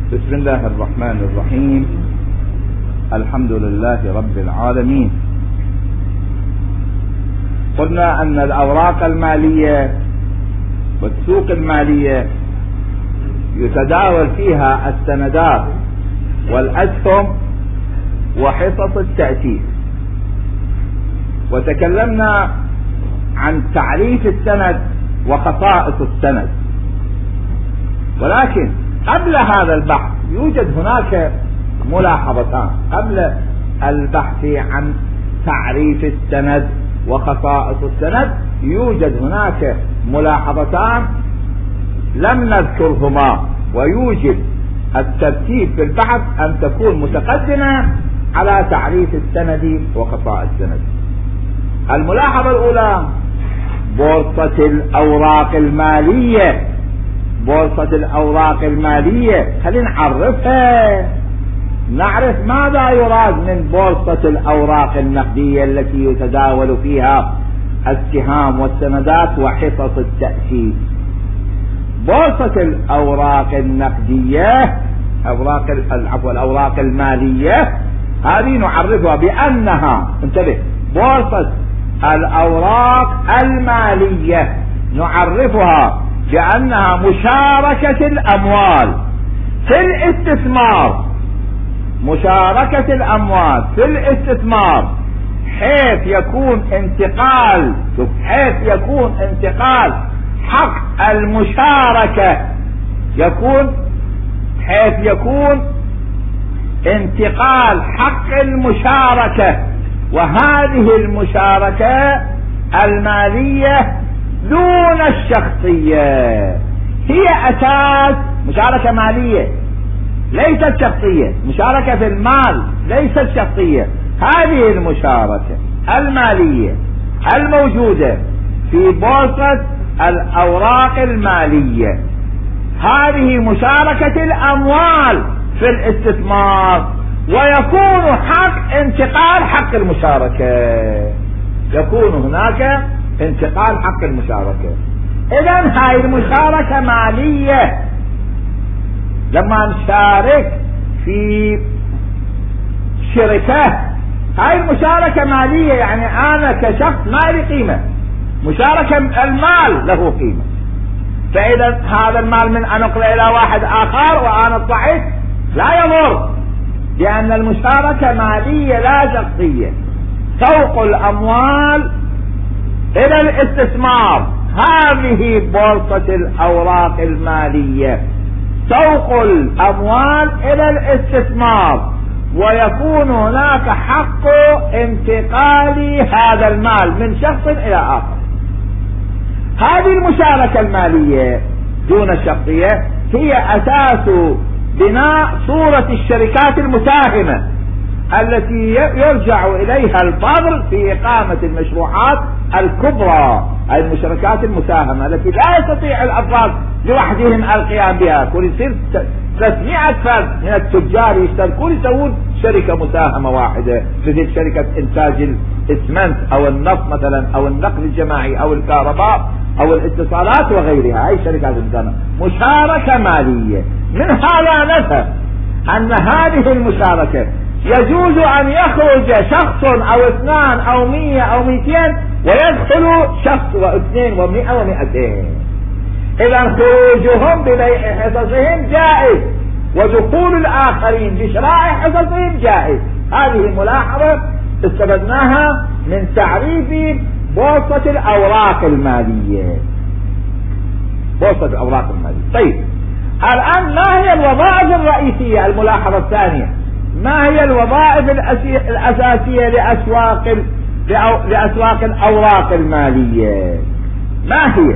بسم الله الرحمن الرحيم. الحمد لله رب العالمين. قلنا أن الأوراق المالية والسوق المالية يتداول فيها السندات والأسهم وحصص التأسيس، وتكلمنا عن تعريف السند وخصائص السند. ولكن قبل هذا البحث يوجد هناك ملاحظتان. قبل البحث عن تعريف السند وخصائص السند يوجد هناك ملاحظتان لم نذكرهما، ويوجد الترتيب في البحث أن تكون متقدمة على تعريف السند وخصائص السند. الملاحظة الأولى: بورصة الأوراق المالية. بورصة الأوراق المالية خلينا نعرفها، نعرف ماذا يراد من بورصة الأوراق النقدية التي يتداول فيها السهام والسندات وحصص التأسيس. بورصة الأوراق النقدية، الأوراق المالية، هذه نعرفها بأنها، انتبه، بورصة الأوراق المالية نعرفها بأنها مشاركة الأموال في الاستثمار، مشاركة الأموال في الاستثمار، حيث يكون انتقال حق المشاركة، حيث يكون انتقال حق المشاركة، وهذه المشاركة المالية دون الشخصية، هي أساس مشاركة مالية ليست شخصية، مشاركة في المال ليست شخصية. هذه المشاركة المالية الموجودة في بورصة الأوراق المالية هذه مشاركة الأموال في الاستثمار، ويكون انتقال حق المشاركة، يكون هناك انتقال حق المشاركة. إذن هاي المشاركة مالية. لما نشارك في شركة هاي المشاركة مالية، يعني أنا كشخص ما لي قيمة، مشاركة المال له قيمة. فإذا هذا المال من أنقل إلى واحد آخر وأنا طعت لا يضر، لأن المشاركة مالية لا شخصية. سوق الأموال إلى الاستثمار، هذه بورصة الأوراق المالية، سوق الأموال إلى الاستثمار، ويكون هناك حق انتقال هذا المال من شخص إلى آخر. هذه المشاركة المالية دون الشخصية هي أساس بناء صورة الشركات المساهمة التي يرجع إليها الفضل في إقامة المشروعات الكبرى، المشاركات المساهمة التي لا يستطيع الأفراد لوحدهم القيام بها. كل يصير 300 فرد من التجار يشتركون يسوون شركة مساهمة واحدة، مثل شركة إنتاج الإسمنت أو النفط مثلا، أو النقل الجماعي أو الكهرباء أو الاتصالات وغيرها. هاي شركات مساهمة، مشاركة مالية. من هذا نفهم أن هذه المشاركة يجوز أن يخرج شخص أو 2 أو 100 أو 200 ويدخل شخص و2 و100 و200. إذا خروجهم ببيع حصصهم جائز، ودخول الآخرين بشراء حصصهم جائز. هذه ملاحظة استفدناها من تعريف بورصة الأوراق المالية. بورصة الأوراق المالية. طيب، الآن ما هي الوظائف الرئيسية؟ الملاحظة الثانية: ما هي الوظائف الأساسية لأسواق الأوراق المالية؟ ما هي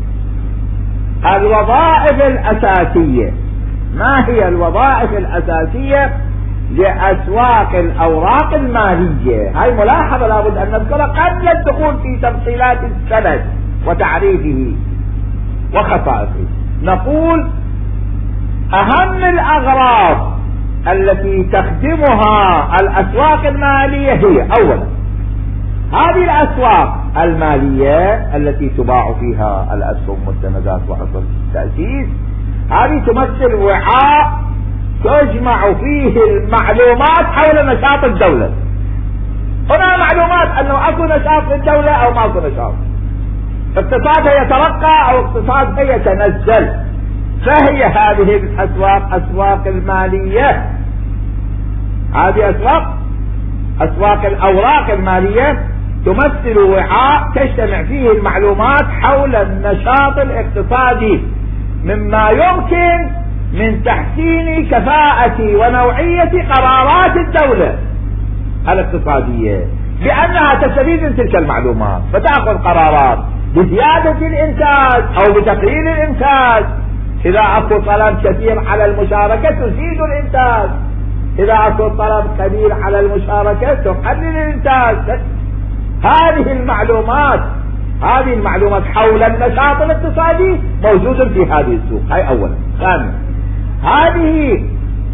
الوظائف الأساسية؟ ما هي الوظائف الأساسية لأسواق الأوراق المالية؟ هاي ملاحظة لابد أن نذكرها قبل الدخول في تفصيلات السند وتعريفه وخصائصه. نقول أهم الأغراض التي تخدمها الأسواق المالية هي: أولا، هذه الأسواق المالية التي تباع فيها الأسهم والسندات وحصص التأسيس، هذه تمثل وعاء تجمع فيه المعلومات حول نشاط الدولة. هنا معلومات انه اكو نشاط في الدولة او ما اكو نشاط، اقتصادها يترقى او اقتصادها يتنزل. فهي هذه الاسواق اسواق المالية، هذه اسواق الاوراق المالية تمثل وعاء تجتمع فيه المعلومات حول النشاط الاقتصادي، مما يمكن من تحسين كفاءة ونوعية قرارات الدولة الاقتصادية، بأنها تستفيد من تلك المعلومات فتأخذ قرارات بزيادة الإنتاج أو بتقليل الإنتاج. إذا أكو طلب كثير على المشاركة تزيد الإنتاج، إذا أكو طلب قليل على المشاركة تقلل الإنتاج. هذه المعلومات حول النشاط الاقتصادي موجودة في هذه السوق. هاي أولا. ثانيا، هذه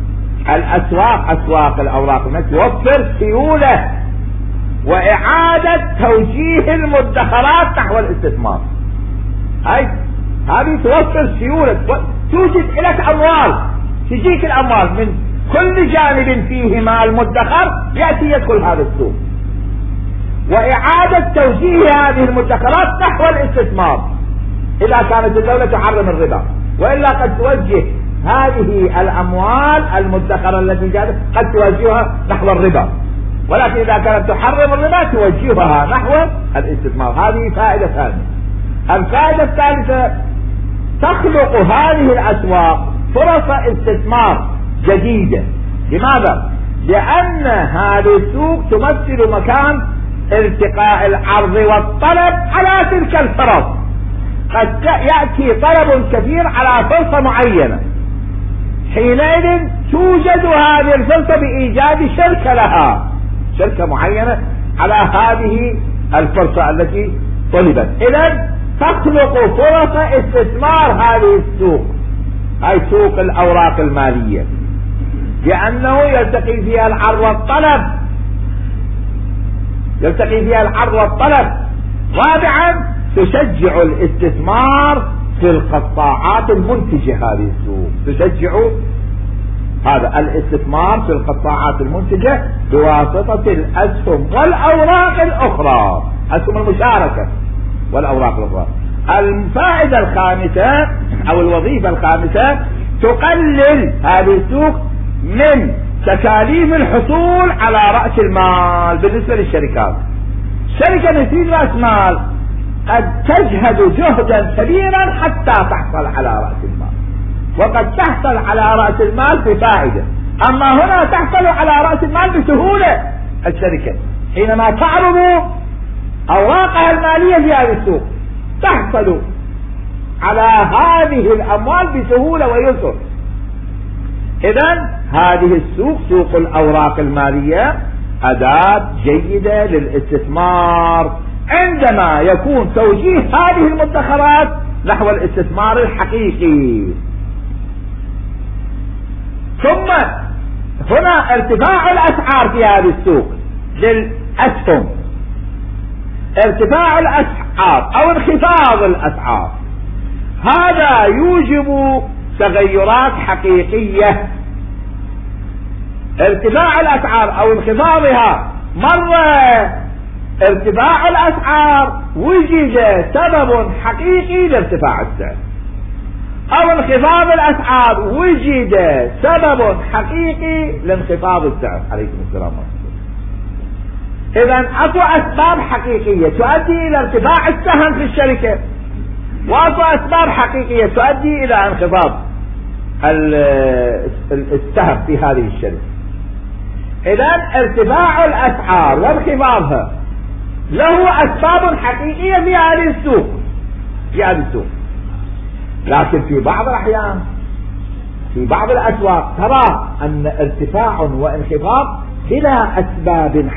أسواق الأوراق توفر سيولة وإعادة توجيه المدخرات نحو الاستثمار. هذه توفر سيولة، توجد لك أموال، تجيك الأموال من كل جانب فيه مال مدخر يأتي يدخل هذا السوق، وإعادة توجيه هذه المدخرات نحو الاستثمار إذا كانت الدولة تحرم الربا، وإلا قد توجه هذه الأموال المدخرة التي جاءت قد توجهها نحو الربا، ولكن إذا كانت تحرم الربا توجهها نحو الاستثمار. هذه فائدة ثانية. الفائدة الثالثة، تخلق هذه الأسواق فرص استثمار جديدة. لماذا؟ لأن هذه السوق تمثل مكان التقاء العرض والطلب على تلك الفرص. قد يأتي طلب كثير على فرصة معينة، حينئذ توجد هذه الفرصة بإيجاد شركة معينة على هذه الفرصة التي طلبت. إذن تخلق فرص استثمار هذه السوق، هاي سوق الأوراق المالية، لأنه يلتقي فيها العرض والطلب. رابعا، تشجع الاستثمار في القطاعات المنتجة. هذه السوق تشجع هذا الاستثمار في القطاعات المنتجة بواسطة الأسهم والأوراق الأخرى، أسهم المشاركة والأوراق الأخرى. الفائدة الخامسة أو الوظيفة الخامسة، تقلل هذه السوق من تكاليف الحصول على رأس المال. بالنسبة للشركات، شركة تريد رأس مال قد تجهد جهدا كبيرا حتى تحصل على رأس المال، وقد تحصل على رأس المال بفائدة. أما هنا تحصل على رأس المال بسهولة. الشركة حينما تعرض أوراقها المالية في هذه السوق تحصل على هذه الأموال بسهولة ويسر. إذن هذه السوق، سوق الأوراق المالية، أداة جيدة للاستثمار عندما يكون توجيه هذه المدخرات نحو الاستثمار الحقيقي. ثم هنا ارتفاع الأسعار في هذه السوق للأسهم، ارتفاع الأسعار أو انخفاض الأسعار، هذا يوجب تغيرات حقيقية. ارتفاع الأسعار أو انخفاضها، مرة ارتفاع الأسعار وجد سبب حقيقي لارتفاع السعر، أو انخفاض الأسعار وجد سبب حقيقي لانخفاض السعر. عليكم السلام ورحمة الله. إذن أكو أسباب حقيقية تؤدي إلى ارتفاع السهم في الشركة، وأكو أسباب حقيقية تؤدي إلى انخفاض السهم في هذه الشركة. إذن ارتفاع الأسعار وانخفاضها له أسباب حقيقية في هذه السوق. لكن في بعض الأحيان في بعض الأسواق ترى أن ارتفاع وانخفاض بلا أسباب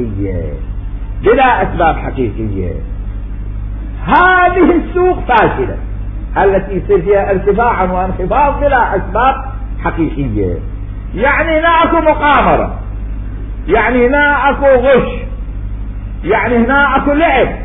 حقيقية. هذه السوق فاشلة التي يصير فيها ارتفاع وانخفاض بلا أسباب حقيقية. يعني هنا أكو مقامرة، يعني هنا أكو غش، يعني هنا أكو لعب،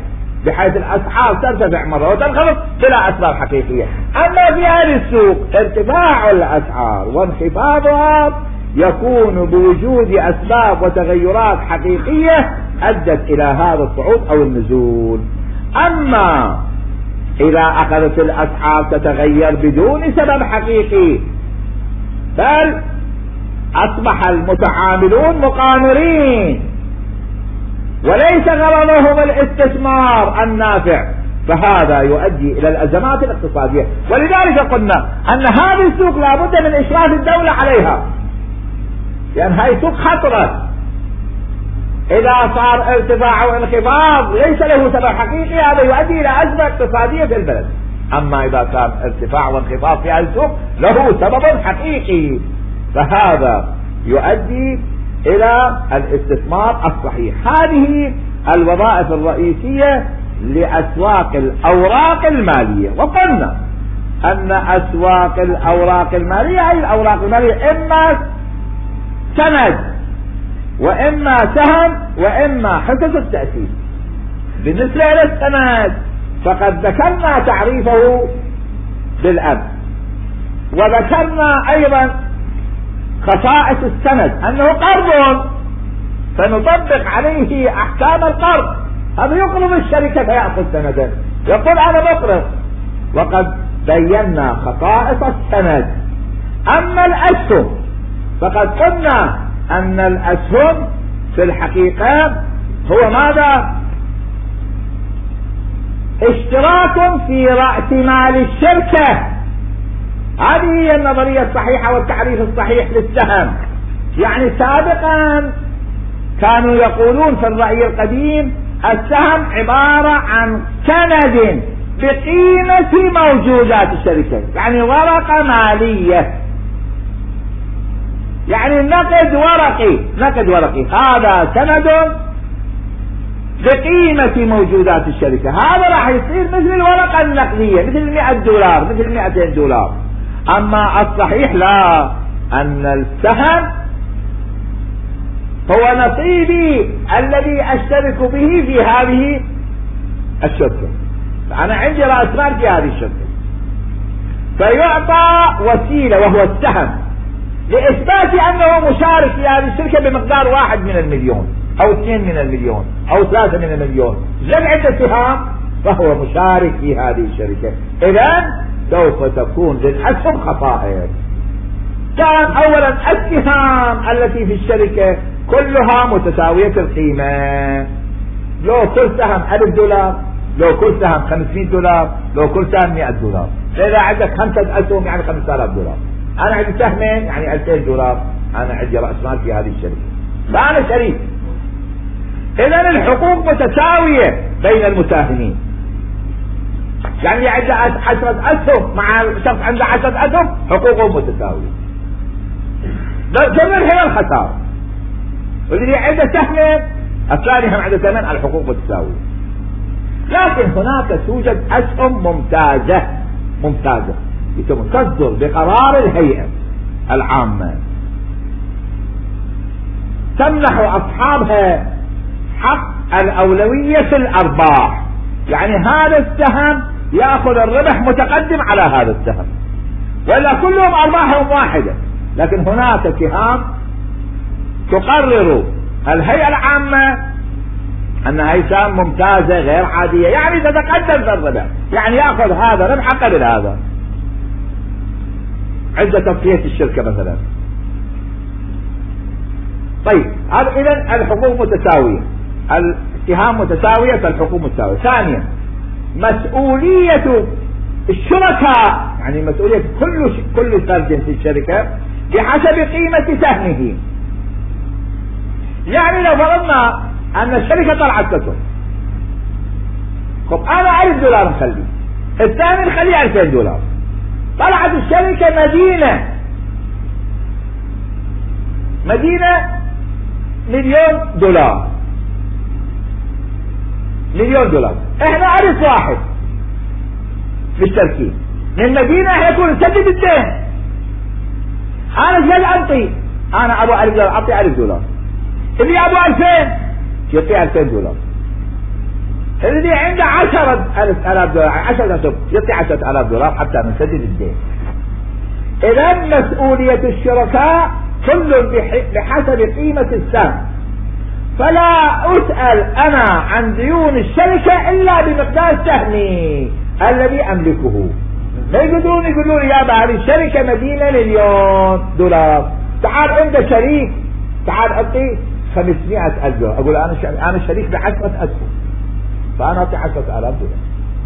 بحيث الأسعار ترتفع مرة وتنخفض بلا أسباب حقيقية. أما في هذه السوق ارتفاع الأسعار وانخفاضها يكون بوجود أسباب وتغيرات حقيقية أدت إلى هذا الصعود أو النزول. أما إذا أخذت الأسعار تتغير بدون سبب حقيقي بل أصبح المتعاملون مقامرين وليس غرضهم الاستثمار النافع، فهذا يؤدي إلى الأزمات الاقتصادية. ولذلك قلنا أن هذه السوق لابد من إشراف الدولة عليها، لأن هذه سوق خطرة. إذا صار ارتفاع وانخفاض ليس له سبب حقيقي هذا يؤدي إلى أزمة اقتصادية في البلد. أما إذا كان ارتفاع وانخفاض في هذه السوق له سبب حقيقي فهذا يؤدي إلى الاستثمار الصحيح. هذه الوظائف الرئيسية لأسواق الأوراق المالية. وقلنا أن أسواق الأوراق المالية أي الأوراق المالية إما سند وإما سهم وإما حصص التأسيس. بالنسبة للسند فقد ذكرنا تعريفه بالأمس، وذكرنا أيضا خصائص السند أنه قرض فنطبق عليه أحكام القرض. هذا يقرض الشركة فيأخذ سندا يقول أنا مقرض، وقد بينا خصائص السند. أما الأسهم فقد قلنا أن الأسهم في الحقيقة هو ماذا؟ اشتراك في رأس مال الشركة. هذه هي النظرية الصحيحة والتعريف الصحيح للسهم. يعني سابقا كانوا يقولون في الرأي القديم السهم عبارة عن سند بقيمة موجودات الشركة، يعني ورقة مالية، يعني نقد ورقي هذا سند بقيمة موجودات الشركة. هذا راح يصير مثل الورقة النقدية، مثل 100 دولار مثل 200 دولار. أما الصحيح لا، أن السهم هو نصيبي الذي أشترك به في هذه الشركة. أنا عندي رأس مال في هذه الشركة، فيعطى وسيلة وهو السهم لإثبات أنه مشارك في هذه الشركة بمقدار 1 من المليون أو 2 من المليون أو 3 من المليون، جمع السهام فهو مشارك في هذه الشركة. إذن سوف تكون للأسهم خصائص. كان أولا السهام التي في الشركة كلها متساوية القيمة، لو كل سهم 1000 دولار، لو كل سهم 500 دولار، لو كل سهم 100 دولار. إذا عندك 5 أسهم يعني 5000 دولار. أنا عندي سهمين يعني 2000 دولار. أنا عندي رأس مال في هذه الشركة فأنا شريك. إذن الحقوق متساوية بين المساهمين. يعني عنده 10 أسهم مع شخص عنده 10 أسهم حقوقهم متساوية. كم هي الخسارة؟ والذي عنده سهمين الثاني هم عنده سهمين الحقوق متساوية. لكن هناك توجد أسهم ممتازة تصدر بقرار الهيئة العامة تمنح أصحابها حق الأولوية في الأرباح. يعني هذا السهم يأخذ الربح متقدم على هذا السهم، ولا كلهم أرباحهم واحدة، لكن هناك سهام تقرر الهيئة العامة أنها سهام ممتازة غير عادية، يعني تتقدم في الربح، يعني يأخذ هذا ربح قبل هذا. عند تصفية الشركة مثلا. طيب إذن الحقوق متساوية، السهام متساوية فالحقوق متساوية. ثانيا مسؤولية الشركاء، يعني مسؤولية كل فرد في الشركة بحسب قيمة سهمه. يعني لو فرضنا أن الشركة طلعت سهم، خب أنا 1000 دولار نخلي، الثاني نخليه 2000 دولار. طلعت الشركة مدينة $1,000,000، $1,000,000. احنا 1000 واحد مشتركين من المدينة، احنا نكون نسدد الدين. انا جاي انطي، انا ابو 1000 دولار اعطي $1000، اللي ابو 2000 يعطي $2000. الذي عنده 10,000 دولار 10 أسهم يعطي 10,000 دولار حتى نسدد الدين. إذا مسؤولية الشركاء كل بحسب قيمة السهم، فلا أسأل أنا عن ديون الشركة إلا بمقدار سهمي الذي أملكه. ما يقدرون يقولون يا هذه الشركة مدينة $1,000,000، تعال عند شريك تعال أعطي 500,000 دولار، أقول أنا شريك ب10 أسهم فأنا أعطي 10,000 دولار.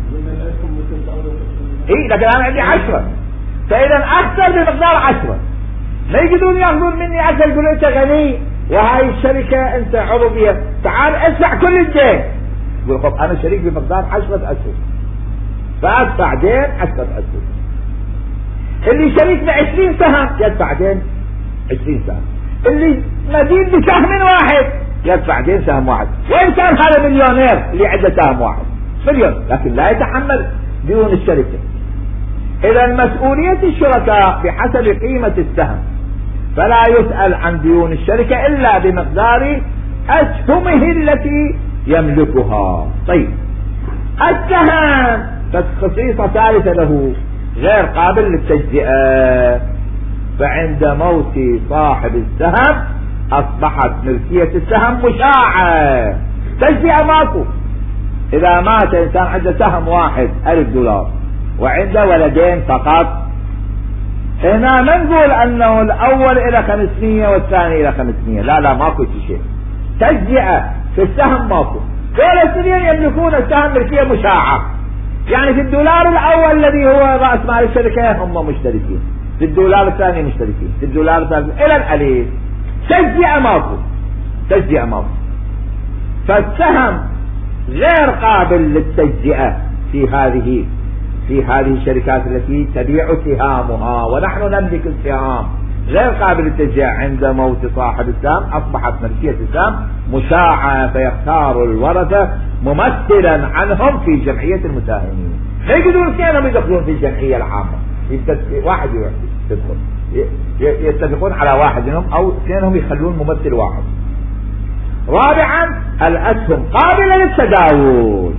إيه لكن أنا عندي 10، فإذا أكثر بمقدار 10. ما يقدرون يأخذون مني أكثر، يقولون أنت غني وهاي الشركة أنت عضو فيها، تعال ادفع كل الدين. يقول خب أنا شريك بمقدار 10 أسهم فأدفع دين 10 أسهم. اللي شريك ب20 سهم يدفع دين 20 سهم. اللي مدين بسهم واحد يدفع دين سهم واحد. وإن كان هذا مليونير اللي عنده سهم واحد مليون، لكن لا يتحمل ديون الشركة. إذا مسؤولية الشركاء بحسب قيمة السهم، فلا يسأل عن ديون الشركة إلا بمقدار أسهمه التي يملكها. طيب السهم خصيصة ثالثة له غير قابل للتجزئة، فعند موت صاحب السهم أصبحت ملكية السهم مشاعة، تجزئة ماكو. إذا مات إنسان عنده سهم واحد $1,000 وعنده ولدين فقط، هنا ما نقول أنه الأول إلى 500 والثاني إلى 500، لا ماكو شيء، تجزئة في السهم ماكو. دول الاثنين يملكون السهم ملكية مشاعة، يعني في $1 الأول الذي هو رأس مال الشركة هم مشتركين، في $1 الثاني مشتركين، في $1 الثالث إلى الأليف. تجزئة ماكو. فالسهم غير قابل للتجزئة في هذه الشركات التي تبيع سهامها، ونحن نملك السهام، غير قابل للتجزئة. عند موت صاحب السهم أصبحت ملكية السهم مشاعة، فيختار الورثة ممثلا عنهم في جمعية المساهمين. لا يقدرون اثنينهم يدخلون في الجمعية العامة، واحد يدخل، يتفقون على واحد منهم أو اثنينهم يخلون ممثل واحد. رابعا الأسهم قابلة للتداول.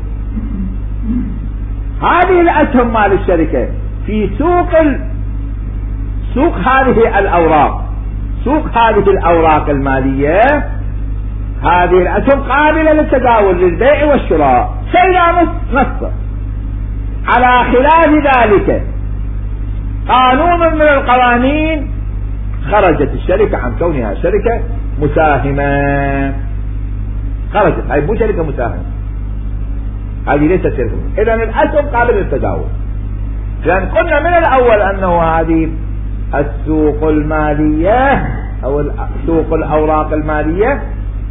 هذه الأسهم مال الشركة في سوق هذه الأوراق المالية، هذه الأسهم قابلة للتداول للبيع والشراء شيء نص. على خلاف ذلك قانون من القوانين خرجت الشركة عن كونها شركة مساهمة، خرجت، هاي مو شركة مساهمة، هذه ليست شركة. إذا الأسهم قابلة للتداول، لأن قلنا من الأول أنه هذه السوق المالية أو سوق الأوراق المالية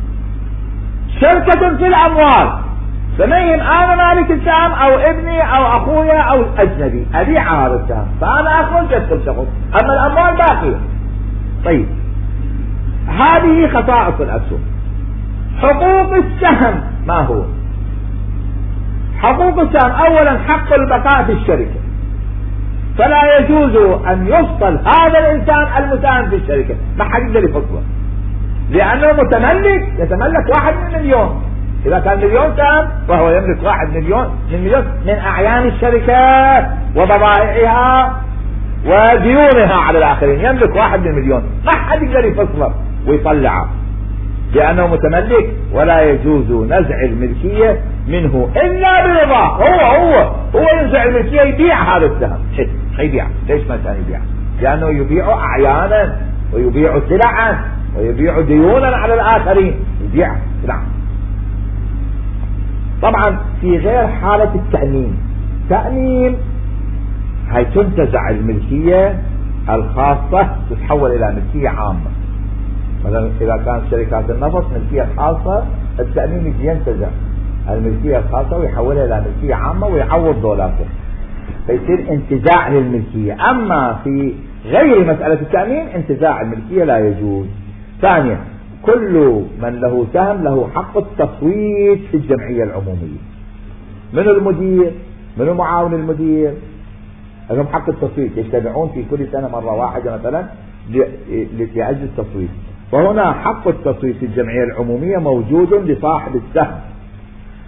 شركة في الأموال، فمهم أنا مالك السهم أو ابني أو أخويا أو أجنبي أبيع هذا السهم، فأنا أخرج يدخل شخص، أما الأموال باقية. طيب هذه خصائص الأسهم. حقوق السهم ما هو؟ حقوق السهم أولا حق البقاء في الشركة، فلا يجوز أن يفصل هذا الإنسان المساهم في الشركة، ما حد يقدر يفصله، لأنه متملك، يتملك 1 من 1,000,000. إذا كان 1,000,000 سهم فهو يملك 1 مليون من أعيان الشركة وبضائعها وديونها على الآخرين، يملك 1 من 1,000,000، ما حد يقدر يفصله ويطلعه لأنه متملك، ولا يجوز نزع الملكية منه إلا برضاه. هو ينزع الملكية، يبيع هذا السهم، يبيع. ليش ما كان يبيع؟ لأنه يبيع أعيانا ويبيع سلعا ويبيع ديونا على الآخرين، يبيع سلعا. طبعا في غير حالة تأمين هي تنتزع الملكية الخاصة تتحول إلى ملكية عامة. مثلا إذا كانت شركات النفط ملكية خاصة، التأمين ينتزع الملكية الخاصة ويحولها إلى ملكية عامة ويعوض دولاته، فيصير انتزاع للملكية. أما في غير مسألة التأمين انتزاع الملكية لا يجوز. ثانيا كل من له سهم له حق التصويت في الجمعية العمومية، من المدير من معاون المدير لهم حق التصويت، يجتمعون في كل سنة مرة واحدة مثلا لأجل التصويت. وهنا حق التصويت في الجمعية العمومية موجود لصاحب السهم،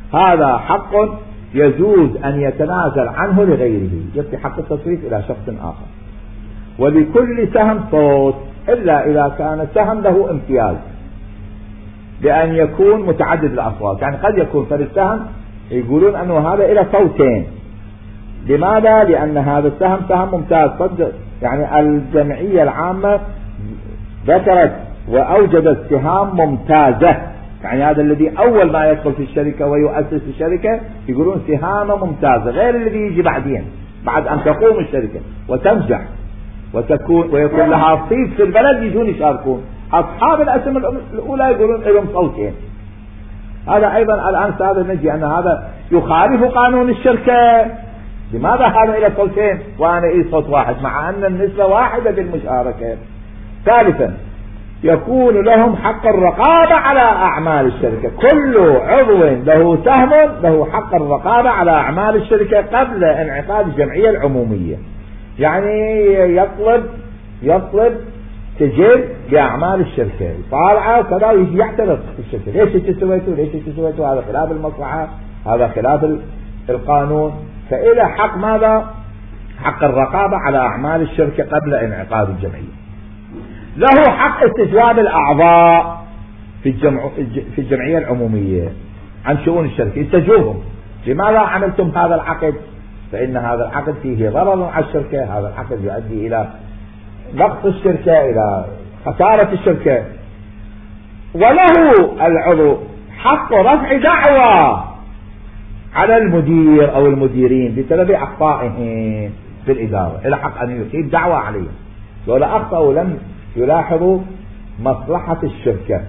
هذا حق يجوز أن يتنازل عنه لغيره، يبقي حق التصريف إلى شخص آخر. ولكل سهم صوت إلا إذا كان السهم له امتياز بأن يكون متعدد الأصوات. يعني قد يكون فرد السهم يقولون أنه هذا إلى صوتين. لماذا؟ لأن هذا السهم سهم ممتاز. صدق يعني الجمعية العامة ذكرت وأوجدت سهام ممتازة، يعني هذا الذي أول ما يدخل في الشركة ويؤسس الشركة يقولون سهامة ممتازة، غير الذي يجي بعدين بعد أن تقوم الشركة وتنجح ويكون لها صيت في البلد يجون يشاركون. أصحاب الأسهم الأولى يقولون لهم صوتين. هذا أيضا الآن هذا نجي أن هذا يخالف قانون الشركة. لماذا هذا إلى صوتين وأنا إلى صوت واحد مع أن النسبة واحدة بالمشاركة؟ ثالثا يكون لهم حق الرقابة على أعمال الشركة. كل عضو له سهم له حق الرقابة على أعمال الشركة قبل انعقاد الجمعية العمومية. يعني يطلب سجل بأعمال الشركة، طالعة وكذا، ويجي يعترض في الشركة، ليش سويتوا هذا خلاف المصلحة، هذا خلاف القانون. فإلى حق ماذا؟ حق الرقابة على أعمال الشركة قبل انعقاد الجمعية. له حق استجواب الأعضاء في الجمعية العمومية عن شؤون الشركة، يستجوبهم. لماذا عملتم هذا العقد؟ فإن هذا العقد فيه ضرر على الشركة، هذا العقد يؤدي إلى نقص الشركة، إلى خسارة الشركة. وله العضو حق رفع دعوى على المدير أو المديرين بسبب أخطائهم في الإدارة، إلى حق أن يقيم دعوى عليهم ولا أخطأوا لم يلاحظوا مصلحة الشركة.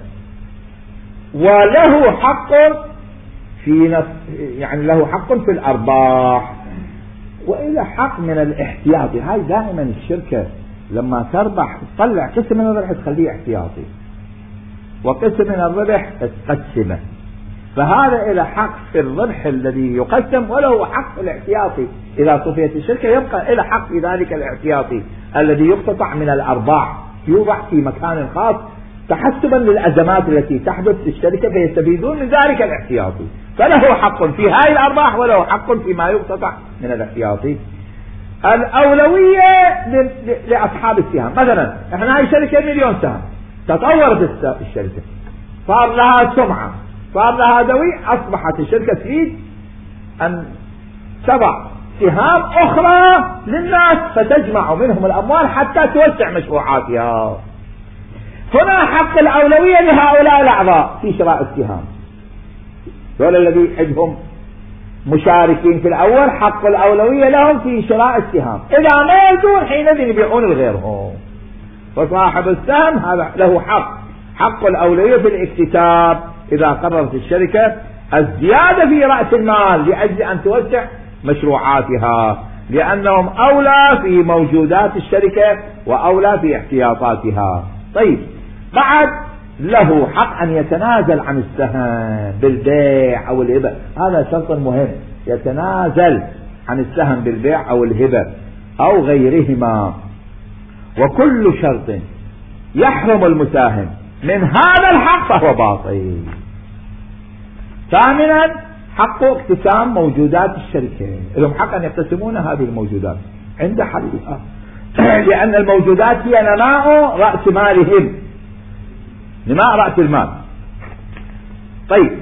وله حق يعني له حق في الأرباح، وإلى حق من الاحتياطي. هاي دائما الشركة لما تربح تطلع قسم من الربح تخليه احتياطي، وقسم من الربح تقسمه. فهذا إلى حق في الربح الذي يقسم، وله حق في الاحتياطي. إذا صفيت الشركة يبقى إلى حق في ذلك الاحتياطي الذي يقتطع من الأرباح، يوضع في مكان خاص تحسبا للأزمات التي تحدث في الشركة فيستفيدون من ذلك الاحتياطي. فله حق في هاي الأرباح وله حق فيما يقتطع من الاحتياطي. الأولوية لأصحاب السهام. مثلا احنا هاي شركة 1,000,000 سهم، تطورت الشركة، صار لها سمعة، صار لها دوي، أصبحت الشركة تريد أن تضع سهام أخرى للناس فتجمع منهم الأموال حتى توسع مشروعاتها. هنا حق الأولوية لهؤلاء الأعضاء في شراء السهام، دول الذي عندهم مشاركين في الأول حق الأولوية لهم في شراء السهام. إذا ما يجون حينئذ يبيعون لغيرهم. فصاحب السهم هذا له حق الأولوية في الاكتتاب إذا قررت الشركة الزيادة في رأس المال لأجل أن توسع مشروعاتها، لأنهم أولى في موجودات الشركة وأولى في احتياطاتها. طيب، بعد له حق أن يتنازل عن السهم بالبيع أو الهبة. هذا شرط مهم، يتنازل عن السهم بالبيع أو الهبة أو غيرهما. وكل شرط يحرم المساهم من هذا الحق فهو باطل. ثامنا حق اقتسام موجودات الشركة، لهم حق أن يقتسمون هذه الموجودات عند حدها، لأن الموجودات هي نماء رأس مالهم، نماء رأس المال. طيب،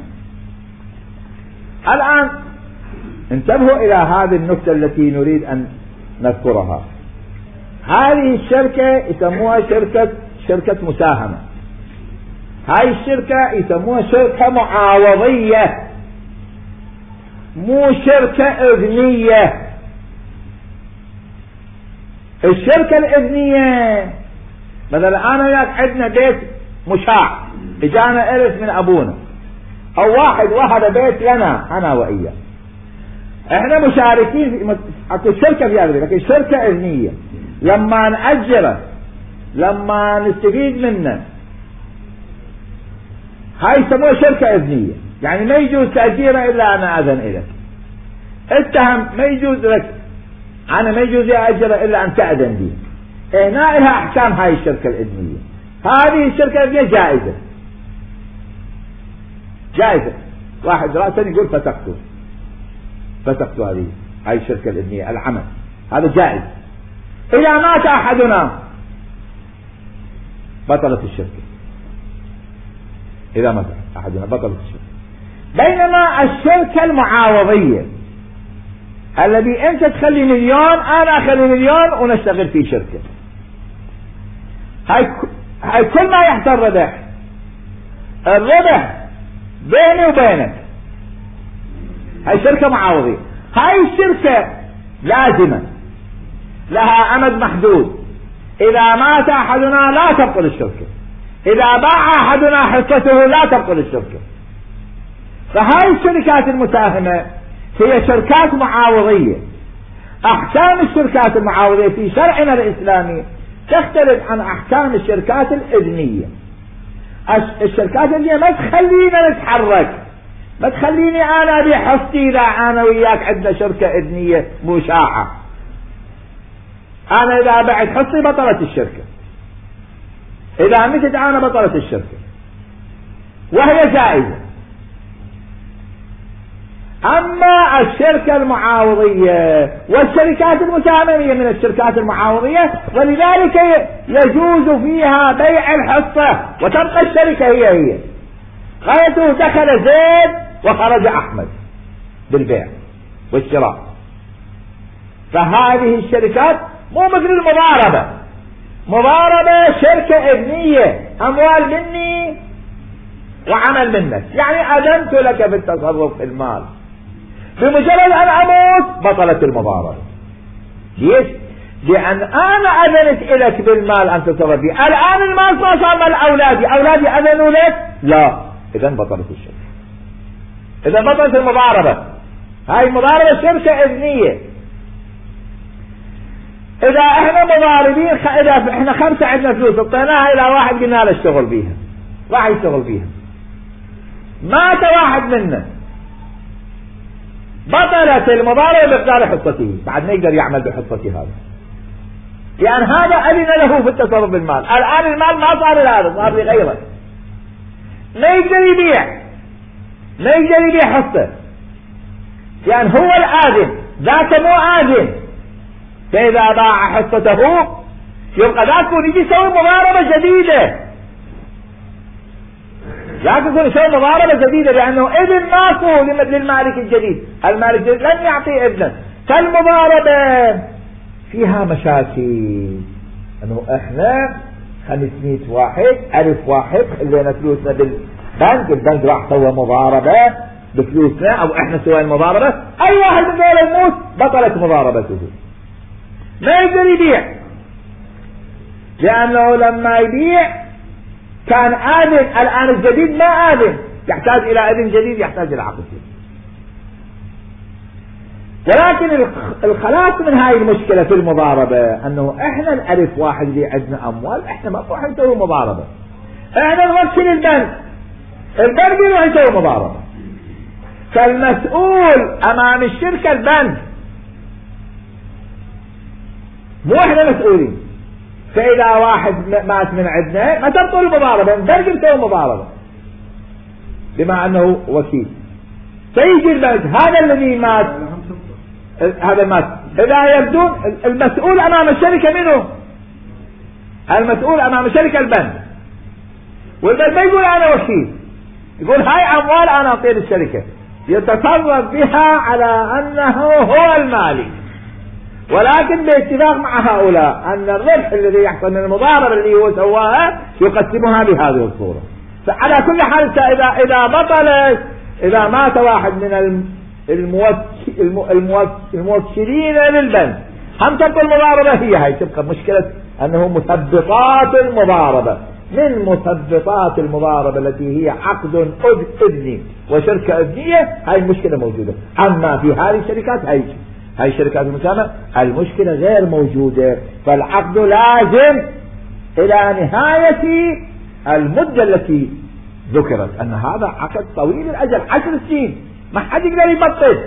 الآن انتبهوا إلى هذه النقطة التي نريد أن نذكرها. هذه الشركة يسموها شركة مساهمة. هاي الشركة يسموها شركة معاوضية، مو شركة إذنية. الشركة الإذنية مثلا أنا وياك عندنا بيت مشاع، إجانا إرث من أبونا، أو واحد وهب بيت لنا أنا وإياه، إحنا مشاركين في الشركة في هذا، لكن شركة إذنية لما نأجره، لما نستفيد منه، هاي يسموها شركة إذنية. يعني ما يجوز تأجيره إلا أنا أذن إليك. السهم ما يجوز لك، أنا ما يجوز أجره إلا أن تأذن لي. هنا لها أحكام هاي الشركة الإذنية. هذه الشركة الإذنية جائزة، واحد رأسا يقول فسقت هذه الشركة الإذنية العمل، هذا جائز. إذا مات أحدنا بطلت الشركة، إذا مات أحدنا بطلت الشركة. بينما الشركة المعاوضية الذي أنت تخلي مليون أنا أخلي مليون ونشتغل في شركة، هاي كل ما يحصل الربح بيني وبينك، هاي شركة معاوضية. هاي الشركة لازمة لها أمد محدود، إذا مات أحدنا لا تبطل الشركة، إذا باع أحدنا حصته لا تبطل الشركة. فهاي الشركات المساهمة هي شركات معاوضية. أحكام الشركات المعاوضية في شرعنا الإسلامي تختلف عن أحكام الشركات الإذنية. الشركات الإذنية ما تخلينا نتحرك، ما تخليني أنا بحصتي، لا أنا وياك عندنا شركة إذنية مشاعة، أنا إذا بعت حصتي بطلت الشركة، إذا متت أنا بطلت الشركة، وهي جائزة. أما الشركة المعاوضية والشركات المساهمية من الشركات المعاوضية، ولذلك يجوز فيها بيع الحصة وتبقى الشركة هي غايته دخل زيد وخرج أحمد بالبيع والشراء. فهذه الشركات مو مثل مضاربة شركة إذنية، أموال مني وعمل منك، يعني أذنت لك في التصرف في المال، بمجرد أن أموت بطلت المضاربة. ليش؟ لأن أنا أذنت لك بالمال أن تتصرف به، الآن المال ما صار مال أولادي أذنوا لك؟ لا، إذن بطلت الشركة، إذن بطلت المضاربة. هاي مضاربة شركة إذنية. إذا إحنا مضاربين، إذا إحنا 5 عندنا فلوس اعطيناها إلى واحد قلنا له اشتغل بيها، راح يشتغل بيها، مات واحد منا بطلت المضاربة بإقدار حصته، بعد ما يقدر يعمل بحصته هذا، لأن هذا أذن له في التصرف بالمال. الآن المال ما صار لهذا، صار لغيره، ما يقدر يبيع حصته، لأن هو الآذن، ذاك مو آذن. فإذا باع حصته يبقى ذاك يجي يسوي مضاربة جديدة، ذاك يكون يسوي مضاربة جديدة، لأنه إذن ماكو للمالك الجديد، المالك الجديد لن يعطي إذنا. فالمضاربة فيها مشاكل، أنه إحنا 500 واحد 1000 واحد خلينا فلوسنا بالبنك، البنك راح سوى مضاربة بفلوسنا، أو إحنا سوينا مضاربة، أي واحد من دول يموت بطلت مضاربته، ما يقدر يبيع، لأنه لما يبيع كان آذن، الآن الجديد ما آذن، يحتاج إلى إذن جديد، يحتاج إلى عقد جديد. ولكن الخلاص من هاي المشكلة في المضاربة أنه إحنا الألف واحد اللي عندنا أموال، إحنا ما نروح نسوي مضاربة، إحنا نوكل البنك يروح يسوي مضاربة. فالمسؤول أمام الشركة البنك، مو إحنا مسؤولين. فإذا واحد مات من عندنا ما تبطل المضاربة، البنك يسوي مضاربة بما أنه وكيل، فيجي البنك هذا الذي مات، هذا مات، إذا يبدون المسؤول أمام الشركة منه، المسؤول أمام الشركة البنك، والبنك ما يقول أنا وكيل، يقول هاي أموال أنا أعطيه للشركة، يتصرف بها على أنه هو المالك، ولكن باتفاق مع هؤلاء أن الربح الذي يحصل من المضاربة اللي هو سواها يقسمها بهذه الصورة. فعلى كل حال إذا بطلت، إذا مات واحد من الموكلين للبنك، هم تبقى المضاربة هي تبقى مشكلة أنه مثبطات المضاربة، من مثبطات المضاربة التي هي عقد إذني وشركة إذنية، هاي المشكلة موجودة. أما في هذه الشركات، هاي الشركات المساهمة المشكلة غير موجودة، فالعقد لازم إلى نهاية المدة التي ذكرت، أن هذا عقد طويل الأجل 10 سنين، ما حد يقدر يبطل،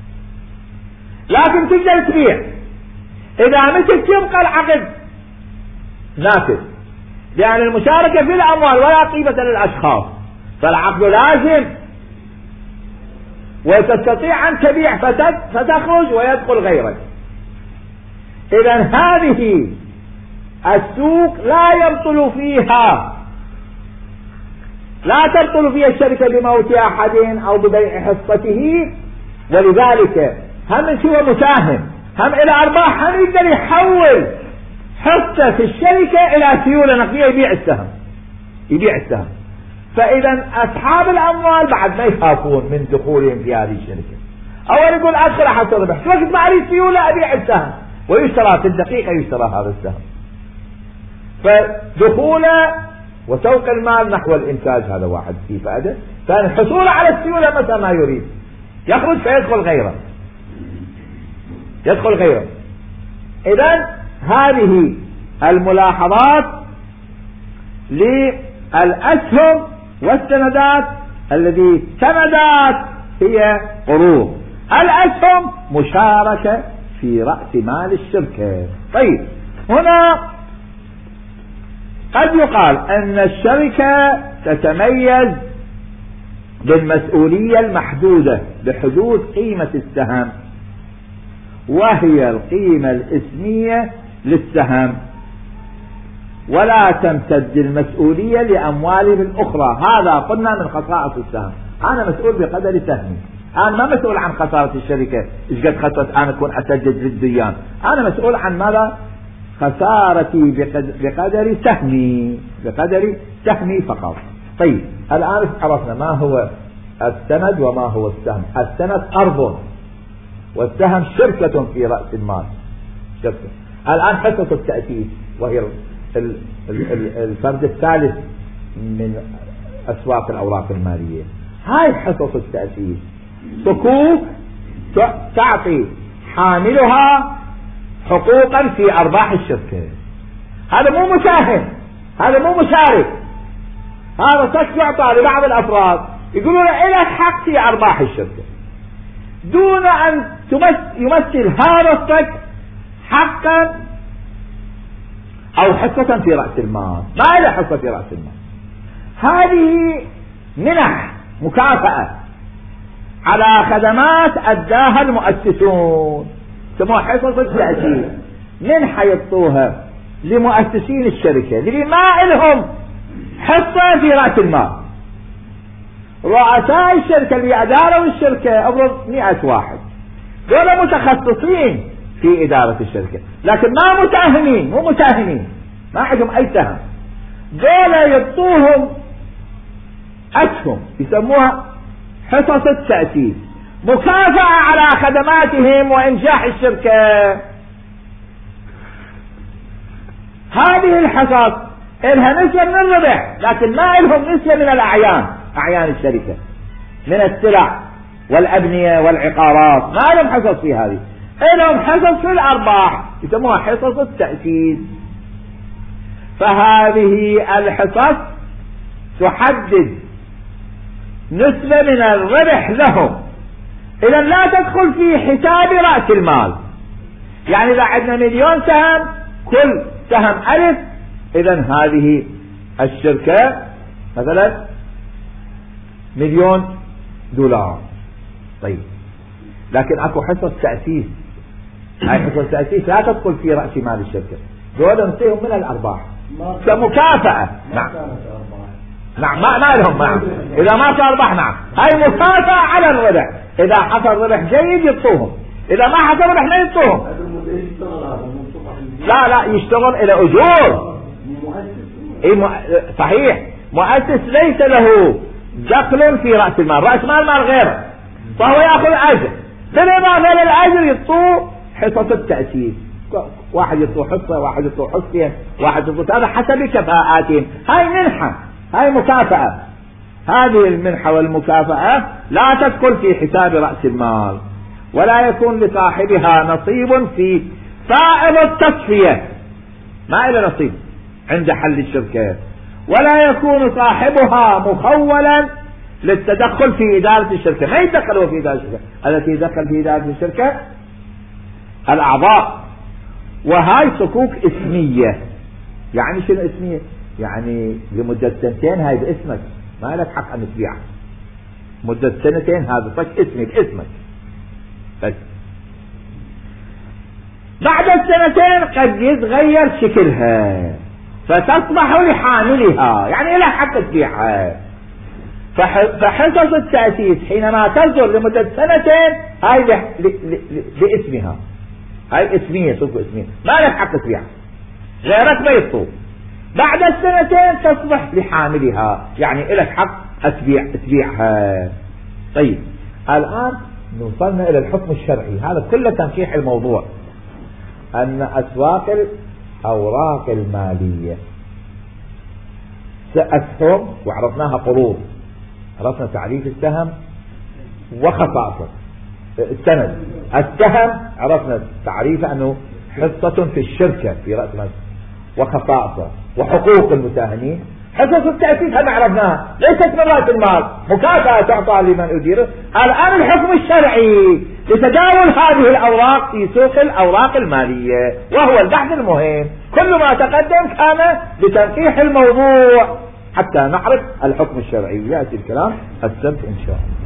لكن تقدر تبيع. إذا مشت يبقى العقد نافذ، لأن المشاركة في الأموال ولا قيمة للأشخاص، فالعقد لازم وتستطيع أن تبيع فتخرج ويدخل غيرك. إذا هذه السوق لا يبطل فيها، لا تبطل فيها الشركة بموت أحد أو ببيع حصته. ولذلك هم سوى مساهم، هم إلى أرباح، هم يقدر يحول حصة في الشركة إلى سيولة نقدية يبيع السهم. فإذا أصحاب الأموال بعد ما يخافون من دخولهم في هذه الشركة. أول يقول أدخل حتى ربح، وقت ما أريد سيولة أبيع السهم، ويشترى في الدقيقة يشترى هذا السهم. فدخوله وسوق المال نحو الإنتاج هذا واحد فيه فائدة. ثاني حصوله على السيولة متى ما يريد، يخرج فيدخل غيره، إذن هذه الملاحظات للأسهم والسندات الذي سندات هي قروض، الأسهم مشاركة في رأس مال الشركة. طيب هنا قد يقال أن الشركة تتميز بالمسؤولية المحدودة بحدود قيمة السهم، وهي القيمة الإسمية للسهم، ولا تمتد المسؤولية لأموالهم الأخرى. هذا قلنا من خصائص السهم. أنا مسؤول بقدر سهمي، أنا ما مسؤول عن خسارة الشركة، إيش قد خسرت أنا أكون أسجد للديان، أنا مسؤول عن ماذا؟ خسارتي بقدر سهمي فقط. طيب الآن عرفنا ما هو السند وما هو السهم. السند قرض، والسهم شركة في رأس المال، شركة. الآن حصة التأسيس وهي الفرد الثالث من أسواق الأوراق المالية. هاي حصص التأسيس صكوك تعطي حاملها حقوقا في أرباح الشركة. هذا مو مساهم، هذا مو مشارك، هذا صك يعطى لبعض الأفراد يقولون إلى حق في أرباح الشركة دون أن يمثل هذا الصك حقا أو حصة في رأس المال. ما إلى حصة في رأس المال. هذه منح مكافأة على خدمات أداها المؤسسون، سموها حصص التأسيس، منحة يعطوها لمؤسسين الشركة اللي ما لهم حصة في رأس المال. رؤساء الشركة اللي أداروا الشركة أفرض 100 واحد، دول متخصصين في إدارة الشركة، لكن ما مساهمين، ما عندهم أي سهم. دول يعطوهم أسهم يسموها حصص التأسيس، مكافأة على خدماتهم وإنجاح الشركة. هذه الحصص إلها نسبة من الربح، لكن ما لهم نسبة من أعيان الشركة، من السلع والأبنية والعقارات، ما لهم حصص في هذه، لهم حصص في الأرباح يسموها حصص التأسيس. فهذه الحصص تحدد نسبة من الربح لهم، إذا لا تدخل في حساب رأس المال. يعني إذا عندنا 1,000,000 سهم، كل سهم ألف، إذا هذه الشركة مثلا $1,000,000. طيب لكن اكو حصص تأسيس، هاي حصص تأسيس لا تدخل في رأس مال الشركة، دول نعطيهم من الأرباح كمكافأة. نعم ما لهم إذا ما صار أرباح. نعم هاي مكافأة على الربح، إذا حصل ربح جيد يعطوهم، إذا ما حصل ربح لا يعطوهم. لا يشتغل إلى أجور. صحيح، مؤسس ليس له دخل في رأس المال، رأس مال غيره، فهو يأخذ أجر، بالإضافة للأجر يعطوه حصة التأسيس، واحد يعطوه حصة، واحد يعطوه حصتين، واحد يعطوه، هذا حسب كفاءاتهم. هاي منحة، هاي مكافأة. هذه المنحة والمكافأة لا تدخل في حساب رأس المال، ولا يكون لصاحبها نصيب في فائض التصفية، ما إلى نصيب عند حل الشركة، ولا يكون صاحبها مخولا للتدخل في إدارة الشركة. ما يدخلوا في إدارة الشركة، التي يدخل في إدارة الشركة الأعضاء. وهاي صكوك اسمية. يعني شنو اسمية؟ يعني لمدة 2 سنين هاي باسمك، ما لك حق أن تبيعها. مدة سنتين هذا صك اسمك بس. بعد السنتين قد يتغير شكلها فتصبح لحاملها، يعني لها حق تبيعها. فحصص التأسيس حينما تصدر لمدة سنتين هاي باسمها، هاي اسمية، صوف اسمية، ما لها حق تبيعها، غيرك ما يصوف. بعد السنتين تصبح لحاملها، يعني لك حق تبيعها. طيب الآن نوصلنا إلى الحكم الشرعي، هذا كله تنقيح الموضوع. أن أسواق الأوراق المالية أسهم وعرفناها قروض، عرفنا تعريف السهم وخصائصه. السند السهم عرفنا تعريفه أنه حصة في الشركة في رأس مال، وخصائصه وحقوق المساهمين. حصص التأسيس هذا عرفناها، ليست من رأس المال، مكافأة تعطى لمن يديره. الآن الحكم الشرعي لتداول هذه الأوراق في سوق الأوراق المالية، وهو البحث المهم. كل ما تقدم كان لتنقيح الموضوع حتى نعرف الحكم الشرعي. يأتي الكلام السبت إن شاء الله.